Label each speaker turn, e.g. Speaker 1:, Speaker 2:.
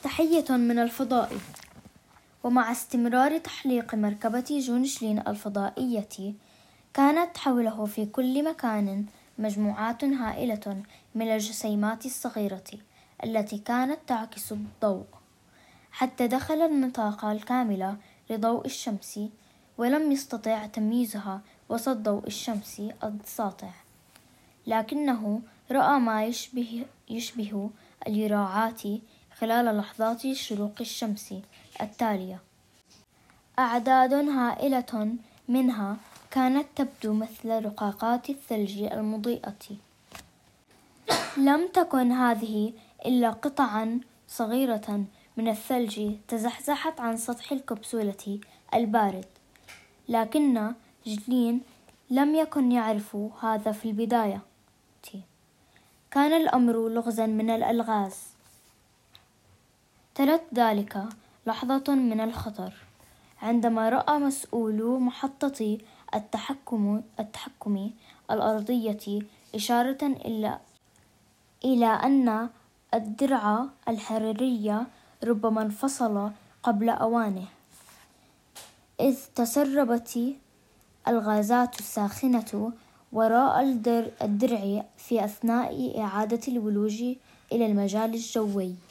Speaker 1: تحية من الفضاء. ومع استمرار تحليق مركبة جونشلين الفضائية، كانت حوله في كل مكان مجموعات هائلة من الجسيمات الصغيرة التي كانت تعكس الضوء، حتى دخل النطاق الكامل لضوء الشمس، ولم يستطع تمييزها وسط ضوء الشمس الساطع، لكنه رأى ما يشبه اليراعات خلال لحظات شروق الشمس التالية. أعداد هائلة منها كانت تبدو مثل رقاقات الثلج المضيئة. لم تكن هذه إلا قطعا صغيرة من الثلج تزحزحت عن سطح الكبسولة البارد، لكن جلين لم يكن يعرف هذا في البداية. كان الأمر لغزا من الألغاز. تلت ذلك لحظة من الخطر عندما رأى مسؤولو محطة التحكم الأرضية إشارة إلى أن الدرع الحراري ربما انفصل قبل أوانه، إذ تسربت الغازات الساخنة وراء الدرع في أثناء إعادة الولوج إلى المجال الجوي.